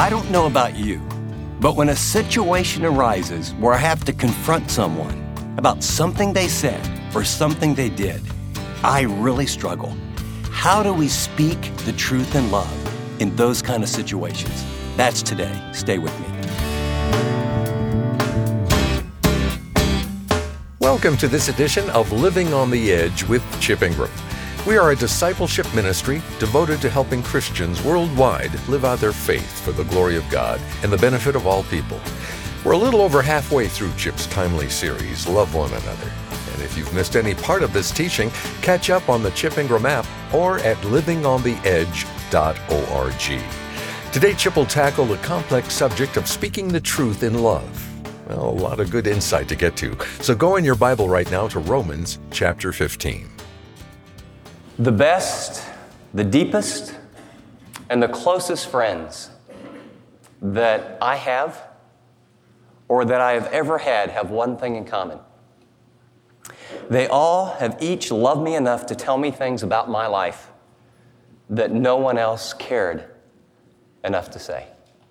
I don't know about you, but when a situation arises where I have to confront someone about something they said or something they did, I really struggle. How do we speak the truth in love in those kind of situations? That's today. Stay with me. Welcome to this edition of Living on the Edge with Chip Ingram. We are a discipleship ministry devoted to helping Christians worldwide live out their faith for the glory of God and the benefit of all people. We're a little over halfway through Chip's timely series, Love One Another. And if you've missed any part of this teaching, catch up on the Chip Ingram app or at livingontheedge.org. Today, Chip will tackle the complex subject of speaking the truth in love. Well, a lot of good insight to get to. So go in your Bible right now to Romans chapter 15. The best, the deepest, and the closest friends that I have or that I have ever had have one thing in common. They all have each loved me enough to tell me things about my life that no one else cared enough to say.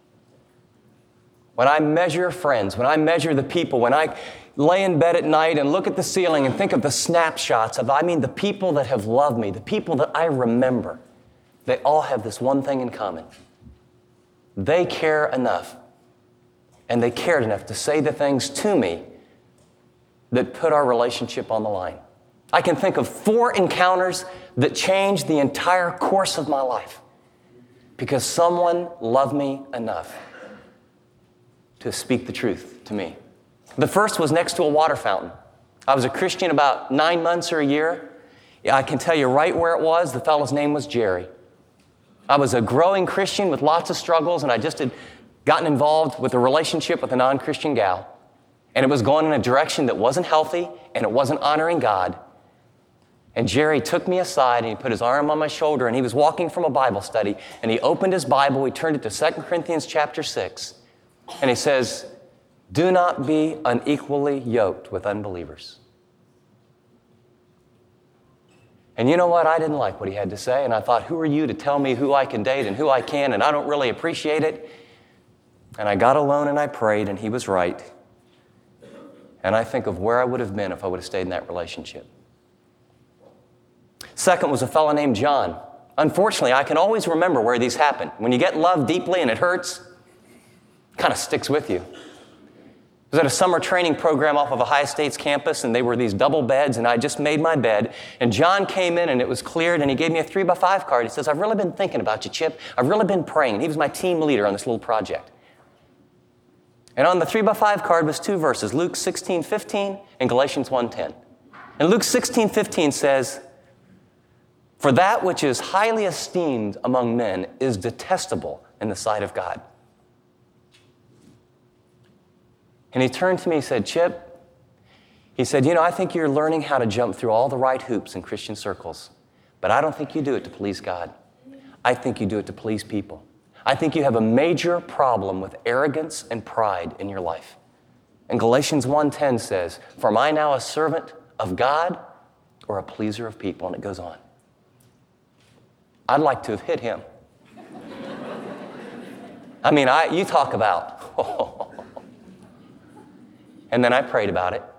When I measure friends, when I measure the people, when I lay in bed at night and look at the ceiling and think of the snapshots of, the people that have loved me, the people that I remember, they all have this one thing in common. They care enough, and they cared enough to say the things to me that put our relationship on the line. I can think of 4 encounters that changed the entire course of my life because someone loved me enough to speak the truth to me. The first was next to a water fountain. I was a Christian about 9 months or a year. I can tell you right where it was. The fellow's name was Jerry. I was a growing Christian with lots of struggles, and I just had gotten involved with a relationship with a non-Christian gal. And it was going in a direction that wasn't healthy, and it wasn't honoring God. And Jerry took me aside, and he put his arm on my shoulder, and he was walking from a Bible study, and he opened his Bible. He turned it to 2 Corinthians chapter 6, and he says, "Do not be unequally yoked with unbelievers." And you know what? I didn't like what he had to say, and I thought, who are you to tell me who I can date and who I can, and I don't really appreciate it. And I got alone and I prayed, and he was right. And I think of where I would have been if I would have stayed in that relationship. Second was a fellow named John. Unfortunately, I can always remember where these happen. When you get loved deeply and it hurts, it kind of sticks with you. I was at a summer training program off of Ohio State's campus, and they were these double beds, and I just made my bed. And John came in, and it was cleared, and he gave me a 3x5 card. He says, "I've really been thinking about you, Chip. I've really been praying." And he was my team leader on this little project. And on the 3x5 card was 2 verses, Luke 16:15 and Galatians 1:10. And Luke 16:15 says, "For that which is highly esteemed among men is detestable in the sight of God." And he turned to me and said, "Chip," he said, "I think you're learning how to jump through all the right hoops in Christian circles, but I don't think you do it to please God. I think you do it to please people. I think you have a major problem with arrogance and pride in your life." And Galatians 1:10 says, "For am I now a servant of God or a pleaser of people?" And it goes on. I'd like to have hit him. You talk about, And then I prayed about it.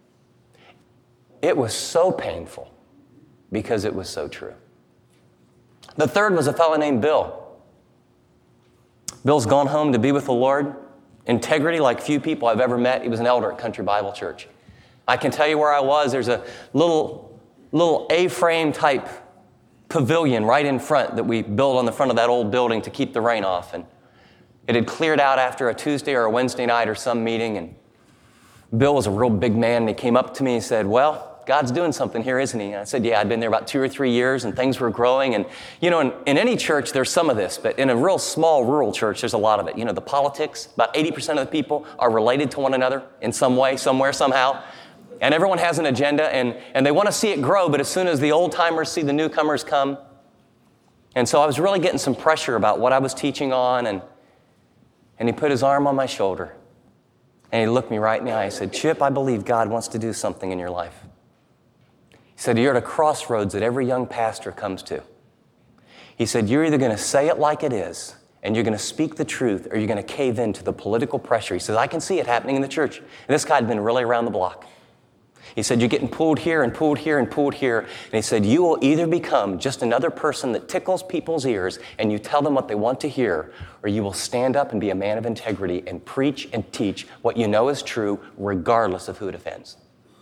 It was so painful because it was so true. The third was a fellow named Bill. Bill's gone home to be with the Lord. Integrity like few people I've ever met. He was an elder at Country Bible Church. I can tell you where I was. There's a little A-frame type pavilion right in front that we built on the front of that old building to keep the rain off. And it had cleared out after a Tuesday or a Wednesday night or some meeting, and Bill was a real big man, and he came up to me and said, "Well, God's doing something here, isn't he?" And I said, "Yeah, I'd been there about 2 or 3 years, and things were growing." And, in any church, there's some of this, but in a real small rural church, there's a lot of it. The politics, about 80% of the people are related to one another in some way, somewhere, somehow. And everyone has an agenda, and they want to see it grow, but as soon as the old-timers see the newcomers come. And so I was really getting some pressure about what I was teaching on, and he put his arm on my shoulder. And he looked me right in the eye. He said, "Chip, I believe God wants to do something in your life." He said, "You're at a crossroads that every young pastor comes to." He said, "You're either going to say it like it is and you're going to speak the truth, or you're going to cave in to the political pressure. He says, I can see it happening in the church. And this guy had been really around the block. He said, you're getting pulled here and pulled here and pulled here. And he said, you will either become just another person that tickles people's ears and you tell them what they want to hear, or you will stand up and be a man of integrity and preach and teach what you know is true, regardless of who it offends.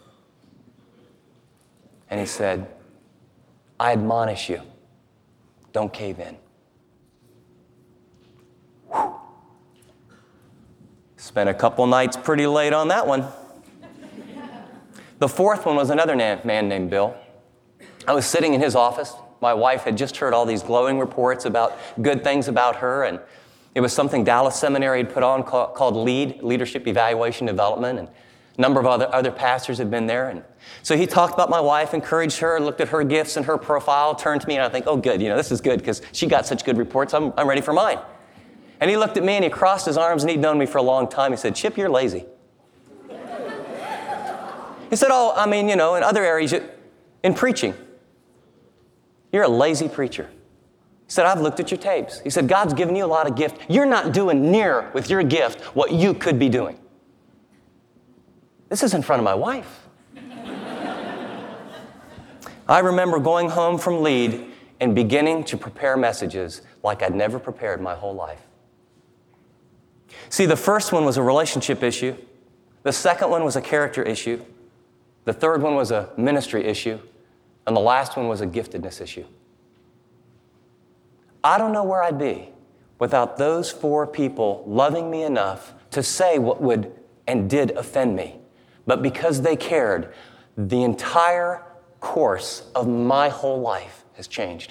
And he said, I admonish you, don't cave in. Whew. Spent a couple nights pretty late on that one. The fourth one was another man named Bill. I was sitting in his office. My wife had just heard all these glowing reports about good things about her, and it was something Dallas Seminary had put on called LEAD, Leadership Evaluation Development, and a number of other pastors had been there. And so he talked about my wife, encouraged her, looked at her gifts and her profile, turned to me, and I think, oh, good, this is good because she got such good reports. I'm ready for mine. And he looked at me and he crossed his arms, and he'd known me for a long time. He said, Chip, you're lazy. He said, in other areas, in preaching, you're a lazy preacher. He said, I've looked at your tapes. He said, God's given you a lot of gift. You're not doing near with your gift what you could be doing. This is in front of my wife. I remember going home from LEAD and beginning to prepare messages like I'd never prepared my whole life. See, the first one was a relationship issue. The second one was a character issue. The third one was a ministry issue. And the last one was a giftedness issue. I don't know where I'd be without those four people loving me enough to say what would and did offend me. But because they cared, the entire course of my whole life has changed.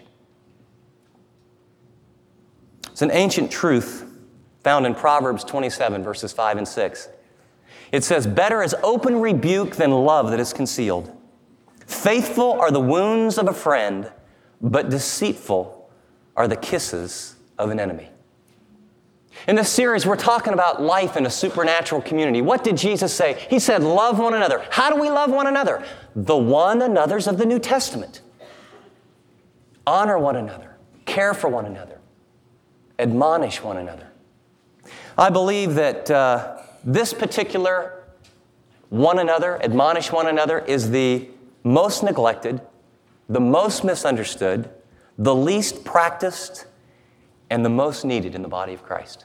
It's an ancient truth found in Proverbs 27, verses 5 and 6. It says, better is open rebuke than love that is concealed. Faithful are the wounds of a friend, but deceitful are the kisses of an enemy. In this series, we're talking about life in a supernatural community. What did Jesus say? He said, love one another. How do we love one another? The one another's of the New Testament. Honor one another. Care for one another. Admonish one another. I believe that this particular one another, admonish one another, is the most neglected, the most misunderstood, the least practiced, and the most needed in the body of Christ.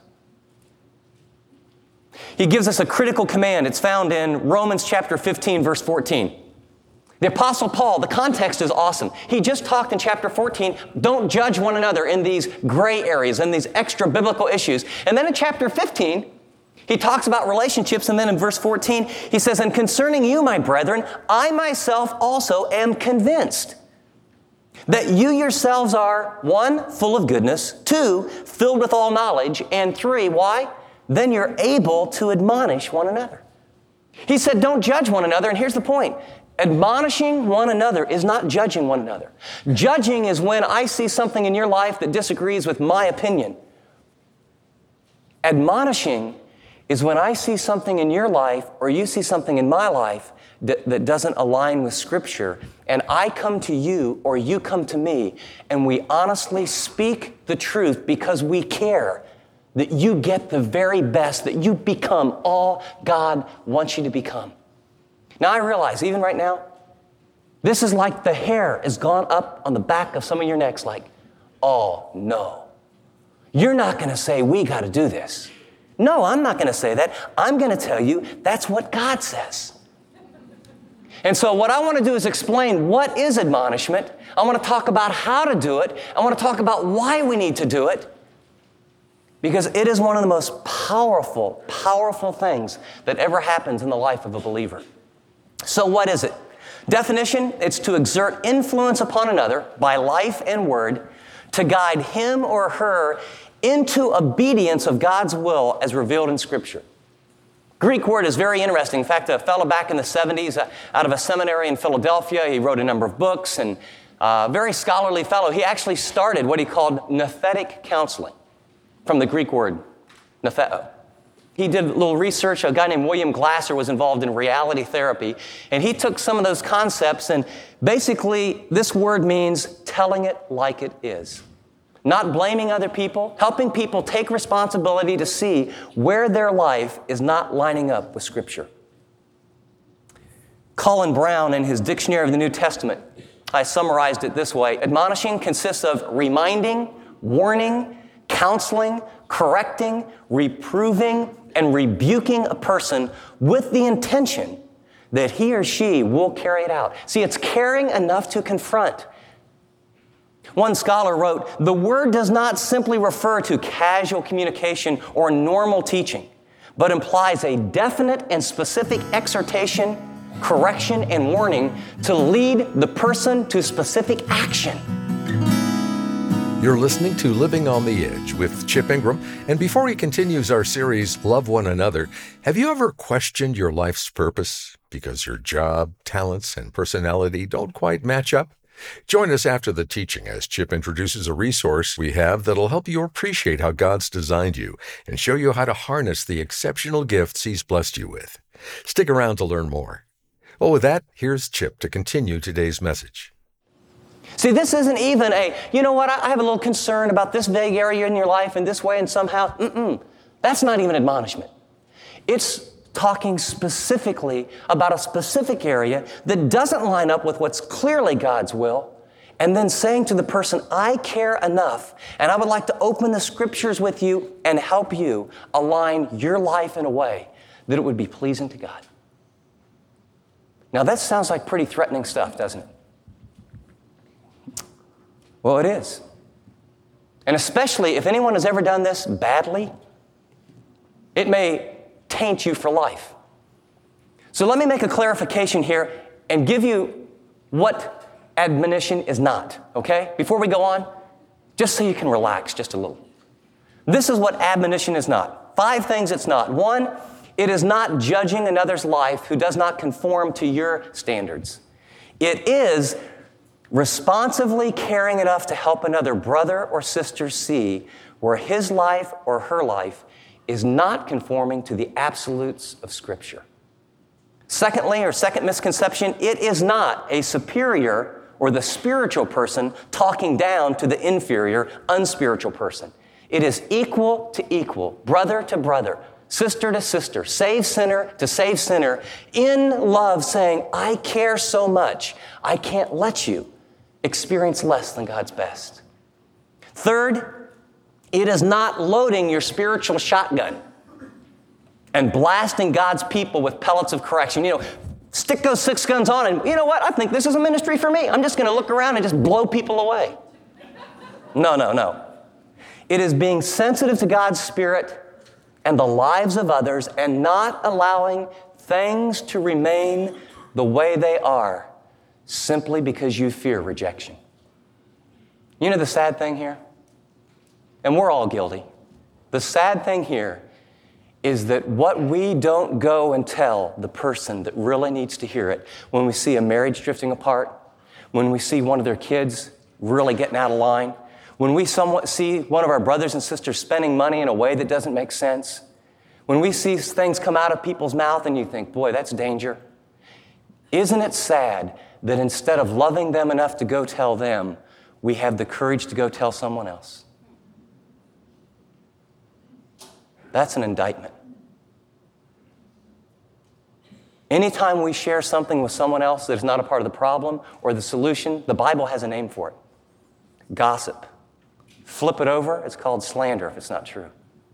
He gives us a critical command. It's found in Romans chapter 15, verse 14. The Apostle Paul, the context is awesome. He just talked in chapter 14, don't judge one another in these gray areas and these extra biblical issues. And then in chapter 15, he talks about relationships, and then in verse 14, he says, and concerning you, my brethren, I myself also am convinced that you yourselves are, 1, full of goodness, 2, filled with all knowledge, and 3, why? Then you're able to admonish one another. He said, don't judge one another, and here's the point. Admonishing one another is not judging one another. Judging is when I see something in your life that disagrees with my opinion. Admonishing is when I see something in your life or you see something in my life that doesn't align with Scripture, and I come to you or you come to me, and we honestly speak the truth because we care that you get the very best, that you become all God wants you to become. Now I realize, even right now, this is like the hair has gone up on the back of some of your necks like, oh no, you're not going to say we got to do this. No, I'm not going to say that. I'm going to tell you that's what God says. And so what I want to do is explain what is admonishment. I want to talk about how to do it. I want to talk about why we need to do it. Because it is one of the most powerful, powerful things that ever happens in the life of a believer. So what is it? Definition, it's to exert influence upon another by life and word to guide him or her into obedience of God's will as revealed in Scripture. Greek word is very interesting. In fact, a fellow back in the 70s out of a seminary in Philadelphia, he wrote a number of books, and a very scholarly fellow. He actually started what he called nephetic counseling from the Greek word, nepheo. He did a little research. A guy named William Glasser was involved in reality therapy, and he took some of those concepts, and basically this word means telling it like it is. not blaming other people, helping people take responsibility to see where their life is not lining up with Scripture. Colin Brown, in his Dictionary of the New Testament, I summarized it this way. Admonishing consists of reminding, warning, counseling, correcting, reproving, and rebuking a person with the intention that he or she will carry it out. See, it's caring enough to confront. One scholar wrote, "The word does not simply refer to casual communication or normal teaching, but implies a definite and specific exhortation, correction, and warning to lead the person to specific action." You're listening to Living on the Edge with Chip Ingram. And before he continues our series, Love One Another, have you ever questioned your life's purpose because your job, talents, and personality don't quite match up? Join us after the teaching as Chip introduces a resource we have that'll help you appreciate how God's designed you and show you how to harness the exceptional gifts He's blessed you with. Stick around to learn more. Well, with that, here's Chip to continue today's message. See, this isn't even you know what, I have a little concern about this vague area in your life and this way and somehow. That's not even admonishment. It's talking specifically about a specific area that doesn't line up with what's clearly God's will, and then saying to the person, I care enough, and I would like to open the Scriptures with you and help you align your life in a way that it would be pleasing to God. Now, that sounds like pretty threatening stuff, doesn't it? Well, it is. And especially if anyone has ever done this badly, it may taint you for life. So let me make a clarification here and give you what admonition is not, okay? Before we go on, just so you can relax just a little. This is what admonition is not. 5 things it's not. 1, it is not judging another's life who does not conform to your standards. It is responsively caring enough to help another brother or sister see where his life or her life is not conforming to the absolutes of Scripture. Secondly, or second misconception, it is not a superior or the spiritual person talking down to the inferior, unspiritual person. It is equal to equal, brother to brother, sister to sister, saved sinner to saved sinner, in love saying, I care so much, I can't let you experience less than God's best. Third, it is not loading your spiritual shotgun and blasting God's people with pellets of correction. You know, stick those 6 guns on and, you know what, I think this is a ministry for me. I'm just going to look around and just blow people away. No. It is being sensitive to God's Spirit and the lives of others and not allowing things to remain the way they are simply because you fear rejection. You know the sad thing here? And we're all guilty. The sad thing here is that what we don't go and tell the person that really needs to hear it, when we see a marriage drifting apart, when we see one of their kids really getting out of line, when we see one of our brothers and sisters spending money in a way that doesn't make sense, when we see things come out of people's mouth and you think, boy, that's danger. Isn't it sad that instead of loving them enough to go tell them, we have the courage to go tell someone else? That's an indictment. Anytime we share something with someone else that is not a part of the problem or the solution, the Bible has a name for it. Gossip. Flip it over, it's called slander if it's not true.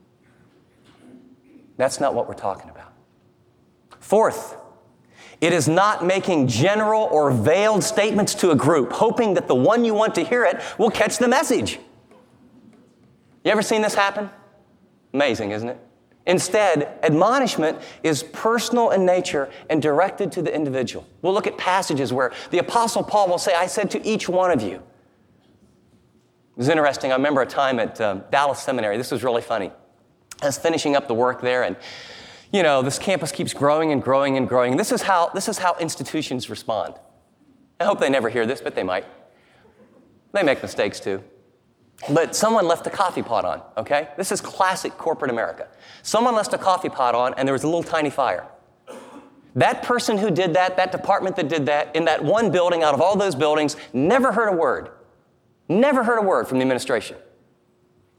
That's not what we're talking about. Fourth, it is not making general or veiled statements to a group, hoping that the one you want to hear it will catch the message. You ever seen this happen? Amazing, isn't it? Instead, admonishment is personal in nature and directed to the individual. We'll look at passages where the Apostle Paul will say, I said to each one of you. It was interesting. I remember a time at Dallas Seminary. This was really funny. I was finishing up the work there, and you know, this campus keeps growing and growing and growing. And this is how institutions respond. I hope they never hear this, but they might. They make mistakes too. But someone left a coffee pot on, okay? This is classic corporate America. Someone left a coffee pot on, and there was a little tiny fire. That person who did that department that did that, in that one building out of all those buildings, never heard a word. Never heard a word from the administration.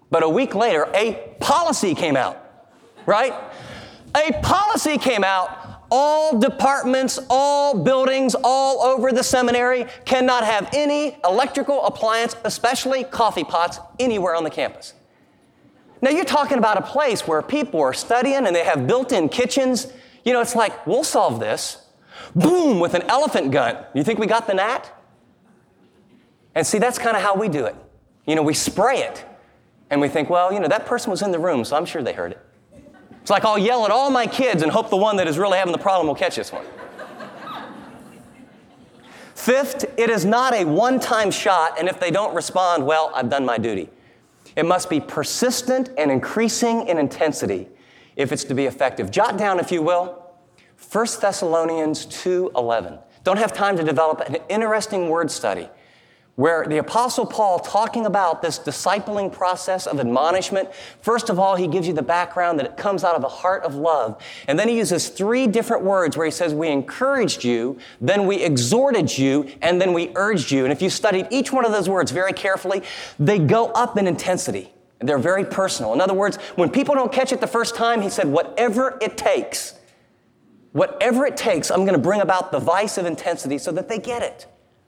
But a week later, a policy came out, right? A policy came out. All departments, all buildings, all over the seminary cannot have any electrical appliance, especially coffee pots, anywhere on the campus. Now, you're talking about a place where people are studying and they have built-in kitchens. You know, it's like, we'll solve this. Boom, with an elephant gun. You think we got the gnat? And see, that's kind of how we do it. You know, we spray it. And we think, well, you know, that person was in the room, so I'm sure they heard it. It's like I'll yell at all my kids and hope the one that is really having the problem will catch this one. Fifth, it is not a one-time shot, and if they don't respond, well, I've done my duty. It must be persistent and increasing in intensity if it's to be effective. Jot down, if you will, 1 Thessalonians 2:11. Don't have time to develop an interesting word study where the Apostle Paul, talking about this discipling process of admonishment, first of all, he gives you the background that it comes out of a heart of love. And then he uses 3 different words where he says, we encouraged you, then we exhorted you, and then we urged you. And if you studied each one of those words very carefully, they go up in intensity. They're very personal. In other words, when people don't catch it the first time, he said, whatever it takes, I'm going to bring about the vice of intensity so that they get it.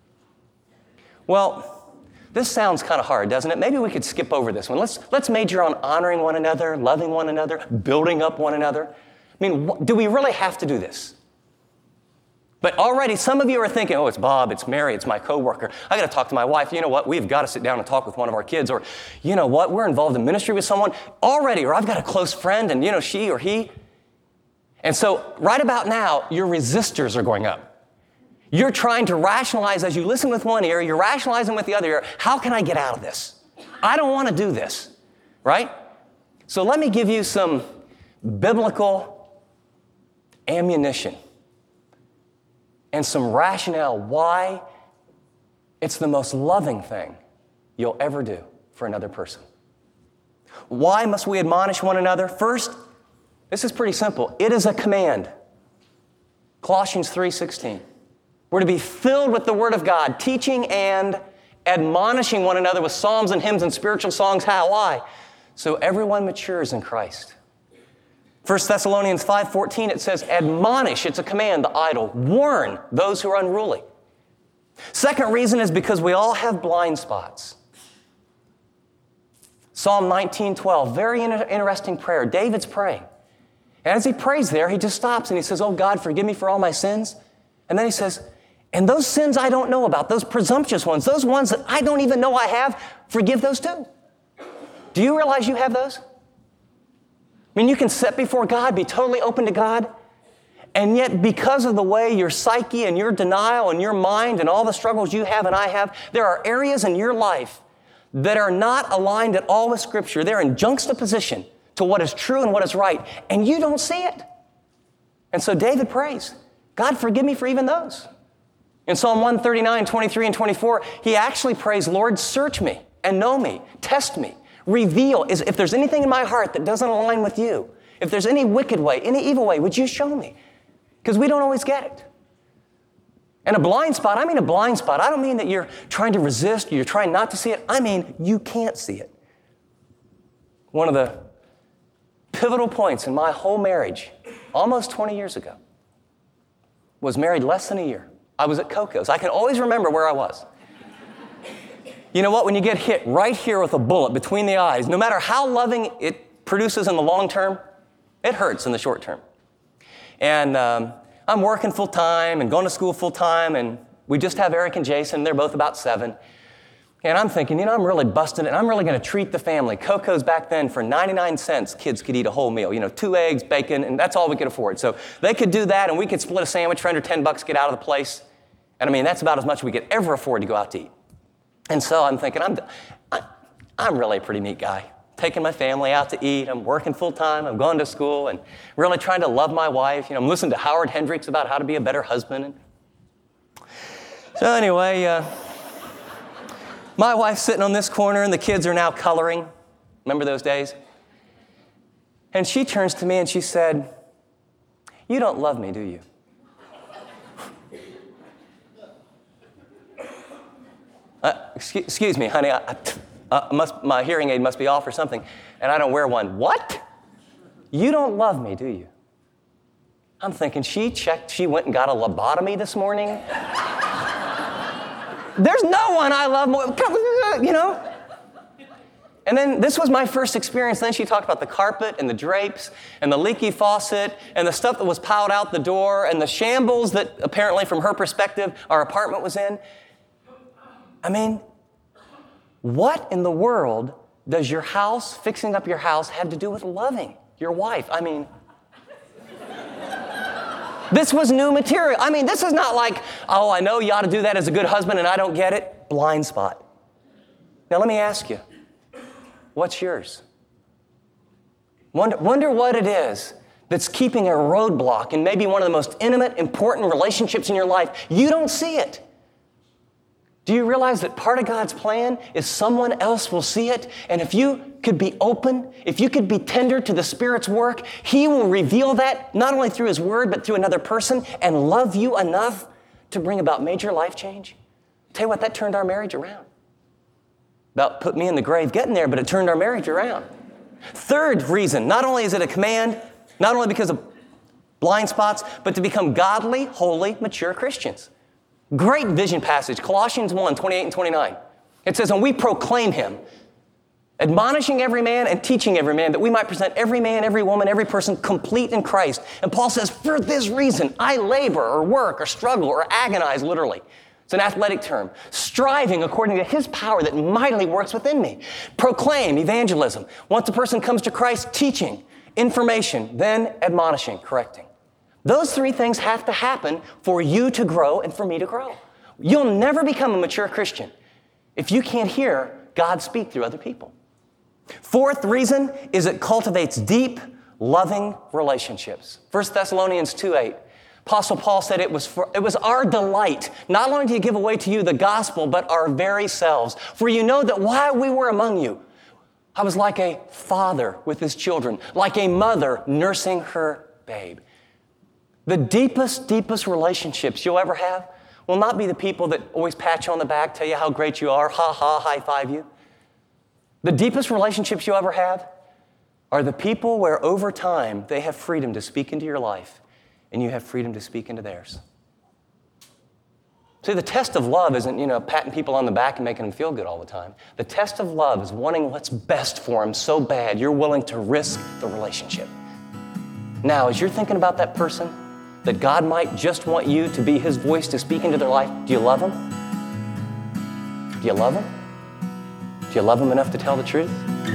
Well, this sounds kind of hard, doesn't it? Maybe we could skip over this one. Let's major on honoring one another, loving one another, building up one another. I mean, do we really have to do this? But already some of you are thinking, oh, it's Bob, it's Mary, it's my coworker. I got to talk to my wife. You know what? We've got to sit down and talk with one of our kids. Or, you know what? We're involved in ministry with someone already. Or I've got a close friend and, you know, she or he. And so right about now, your resistors are going up. You're trying to rationalize as you listen with one ear, you're rationalizing with the other ear, how can I get out of this? I don't want to do this, right? So let me give you some biblical ammunition and some rationale why it's the most loving thing you'll ever do for another person. Why must we admonish one another? First, this is pretty simple. It is a command. Colossians 3:16. We're to be filled with the Word of God, teaching and admonishing one another with psalms and hymns and spiritual songs. How? Why? So everyone matures in Christ. 1 Thessalonians 5:14, it says, admonish, it's a command, the idle. Warn those who are unruly. Second reason is because we all have blind spots. Psalm 19:12, very interesting prayer. David's praying. And as he prays there, he just stops and he says, oh God, forgive me for all my sins. And then he says, and those sins I don't know about, those presumptuous ones, those ones that I don't even know I have, forgive those too. Do you realize you have those? I mean, you can sit before God, be totally open to God, and yet because of the way your psyche and your denial and your mind and all the struggles you have and I have, there are areas in your life that are not aligned at all with Scripture. They're in juxtaposition to what is true and what is right, and you don't see it. And so David prays, God, forgive me for even those. In Psalm 139, 23, and 24, he actually prays, Lord, search me and know me, test me, reveal. If there's anything in my heart that doesn't align with you, if there's any wicked way, any evil way, would you show me? Because we don't always get it. And a blind spot, I mean a blind spot. I don't mean that you're trying to resist, you're trying not to see it. I mean you can't see it. One of the pivotal points in my whole marriage, almost 20 years ago, was married less than a year. I was at Coco's. I can always remember where I was. You know what? When you get hit right here with a bullet between the eyes, no matter how loving it produces in the long term, it hurts in the short term. And I'm working full time and going to school full time, and we just have Eric and Jason. They're both about 7. And I'm thinking, you know, I'm really busting it, and I'm really going to treat the family. Coco's back then, for 99 cents, kids could eat a whole meal. You know, 2 eggs, bacon, and that's all we could afford. So they could do that, and we could split a sandwich for under $10, get out of the place. And I mean, that's about as much we could ever afford to go out to eat. And so I'm thinking, I'm really a pretty neat guy. Taking my family out to eat. I'm working full time. I'm going to school and really trying to love my wife. You know, I'm listening to Howard Hendricks about how to be a better husband. So anyway, my wife's sitting on this corner and the kids are now coloring. Remember those days? And she turns to me and she said, "You don't love me, do you?" Excuse me, honey. My hearing aid must be off or something, and I don't wear one. What? You don't love me, do you? I'm thinking, she went and got a lobotomy this morning. There's no one I love more, you know? And then this was my first experience. Then she talked about the carpet and the drapes and the leaky faucet and the stuff that was piled out the door and the shambles that apparently from her perspective our apartment was in. I mean, what in the world does your house, fixing up your house, have to do with loving your wife? I mean, this was new material. I mean, this is not like, oh, I know you ought to do that as a good husband and I don't get it. Blind spot. Now let me ask you, what's yours? Wonder what it is that's keeping a roadblock in maybe one of the most intimate, important relationships in your life. You don't see it. Do you realize that part of God's plan is someone else will see it? And if you could be open, if you could be tender to the Spirit's work, He will reveal that not only through His Word, but through another person and love you enough to bring about major life change. Tell you what, that turned our marriage around. About put me in the grave getting there, but it turned our marriage around. Third reason, not only is it a command, not only because of blind spots, but to become godly, holy, mature Christians. Great vision passage, Colossians 1, 28 and 29. It says, and we proclaim Him, admonishing every man and teaching every man, that we might present every man, every woman, every person complete in Christ. And Paul says, for this reason, I labor or work or struggle or agonize, literally. It's an athletic term. Striving according to His power that mightily works within me. Proclaim, evangelism. Once a person comes to Christ, teaching, information, then admonishing, correcting. Those three things have to happen for you to grow and for me to grow. You'll never become a mature Christian if you can't hear God speak through other people. Fourth reason is it cultivates deep, loving relationships. 1 Thessalonians 2:8. Apostle Paul said it was our delight, not only to give away to you the gospel, but our very selves. For you know that while we were among you, I was like a father with his children, like a mother nursing her babe. The deepest relationships you'll ever have will not be the people that always pat you on the back, tell you how great you are, high five you. The deepest relationships you'll ever have are the people where over time they have freedom to speak into your life and you have freedom to speak into theirs. See, the test of love isn't, patting people on the back and making them feel good all the time. The test of love is wanting what's best for them so bad you're willing to risk the relationship. Now, as you're thinking about that person, that God might just want you to be His voice to speak into their life, do you love them? Do you love them? Do you love them enough to tell the truth?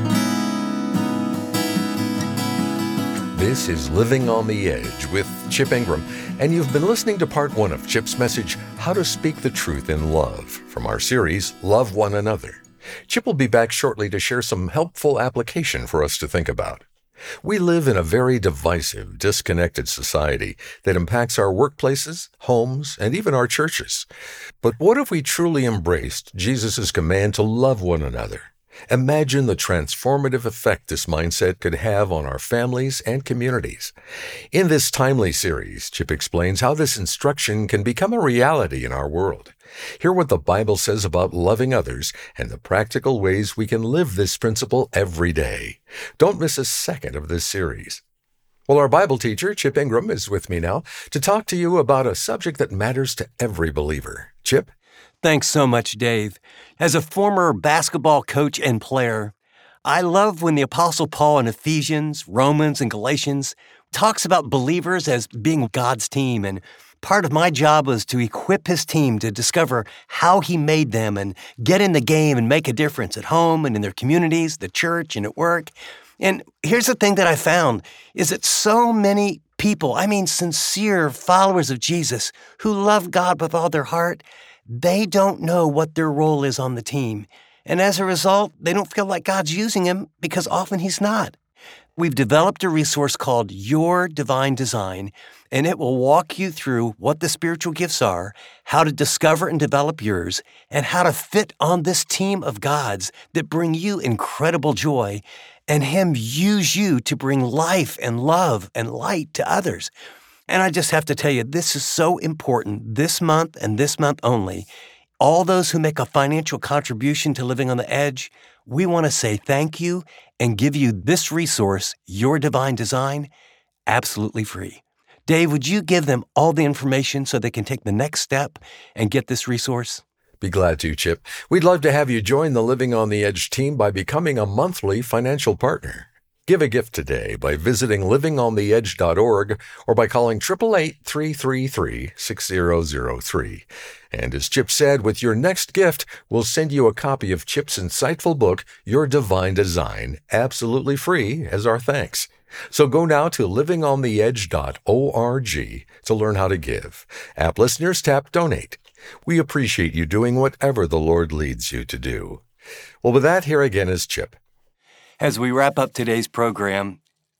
This is Living on the Edge with Chip Ingram, and you've been listening to part 1 of Chip's message, How to Speak the Truth in Love, from our series, Love One Another. Chip will be back shortly to share some helpful application for us to think about. We live in a very divisive, disconnected society that impacts our workplaces, homes, and even our churches. But what if we truly embraced Jesus' command to love one another? Imagine the transformative effect this mindset could have on our families and communities. In this timely series, Chip explains how this instruction can become a reality in our world. Hear what the Bible says about loving others and the practical ways we can live this principle every day. Don't miss a second of this series. Well, our Bible teacher, Chip Ingram, is with me now to talk to you about a subject that matters to every believer. Chip? Thanks so much, Dave. As a former basketball coach and player, I love when the Apostle Paul in Ephesians, Romans, and Galatians talks about believers as being God's team. And part of my job was to equip his team to discover how he made them and get in the game and make a difference at home and in their communities, the church, and at work. And here's the thing that I found is that so many people, sincere followers of Jesus who love God with all their heart, they don't know what their role is on the team. And as a result, they don't feel like God's using them because often He's not. We've developed a resource called Your Divine Design, and it will walk you through what the spiritual gifts are, how to discover and develop yours, and how to fit on this team of God's that bring you incredible joy, and Him use you to bring life and love and light to others. And I just have to tell you, this is so important this month and this month only. All those who make a financial contribution to Living on the Edge, we want to say thank you and give you this resource, Your Divine Design, absolutely free. Dave, would you give them all the information so they can take the next step and get this resource? Be glad to, Chip. We'd love to have you join the Living on the Edge team by becoming a monthly financial partner. Give a gift today by visiting livingontheedge.org or by calling 888-333-6003. And as Chip said, with your next gift, we'll send you a copy of Chip's insightful book, Your Divine Design, absolutely free as our thanks. So go now to livingontheedge.org to learn how to give. App listeners, tap Donate. We appreciate you doing whatever the Lord leads you to do. Well, with that, here again is Chip. As we wrap up today's program,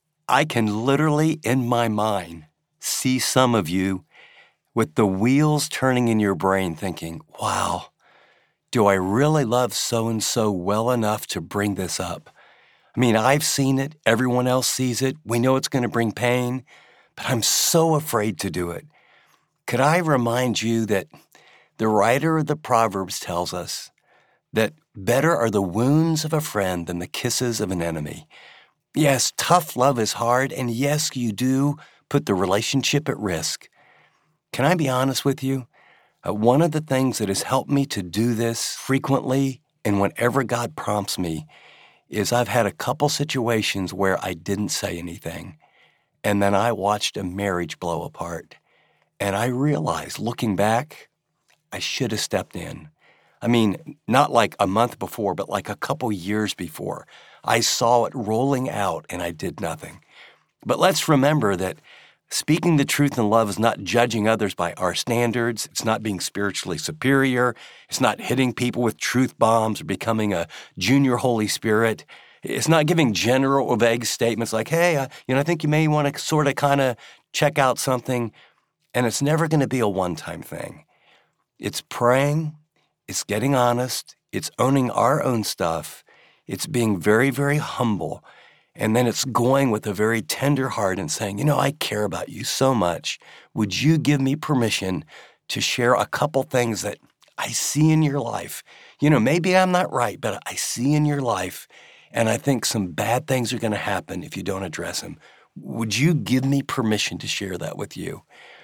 I can literally, in my mind, see some of you with the wheels turning in your brain thinking, wow, do I really love so-and-so well enough to bring this up? I mean, I've seen it. Everyone else sees it. We know it's going to bring pain, but I'm so afraid to do it. Could I remind you that the writer of the Proverbs tells us that better are the wounds of a friend than the kisses of an enemy. Yes, tough love is hard, and yes, you do put the relationship at risk. Can I be honest with you? One of the things that has helped me to do this frequently and whenever God prompts me is I've had a couple situations where I didn't say anything, and then I watched a marriage blow apart. And I realized, looking back, I should have stepped in. I mean, not like a month before, but like a couple years before. I saw it rolling out and I did nothing. But let's remember that speaking the truth in love is not judging others by our standards. It's not being spiritually superior. It's not hitting people with truth bombs or becoming a junior Holy Spirit. It's not giving general or vague statements like, hey, I think you may want to sort of kind of check out something. And it's never going to be a one-time thing. It's praying. It's getting honest. It's owning our own stuff. It's being very, very humble. And then it's going with a very tender heart and saying, I care about you so much. Would you give me permission to share a couple things that I see in your life? Maybe I'm not right, but I see in your life, and I think some bad things are going to happen if you don't address them. Would you give me permission to share that with you?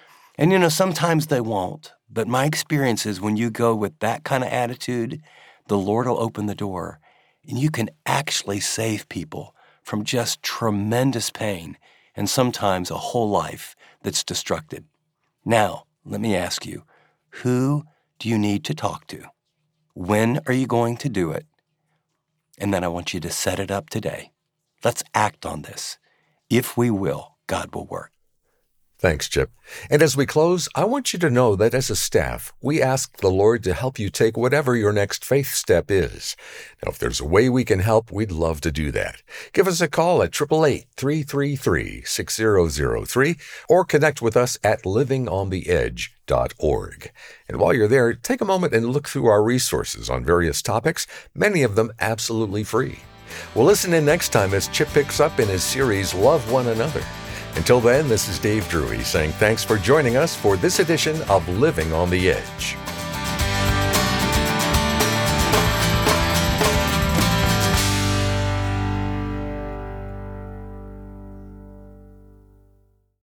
And sometimes they won't. But my experience is when you go with that kind of attitude, the Lord will open the door, and you can actually save people from just tremendous pain and sometimes a whole life that's destructed. Now, let me ask you, who do you need to talk to? When are you going to do it? And then I want you to set it up today. Let's act on this. If we will, God will work. Thanks, Chip. And as we close, I want you to know that as a staff, we ask the Lord to help you take whatever your next faith step is. Now, if there's a way we can help, we'd love to do that. Give us a call at 888-333-6003 or connect with us at livingontheedge.org. And while you're there, take a moment and look through our resources on various topics, many of them absolutely free. We'll listen in next time as Chip picks up in his series, Love One Another. Until then, this is Dave Drury saying thanks for joining us for this edition of Living on the Edge.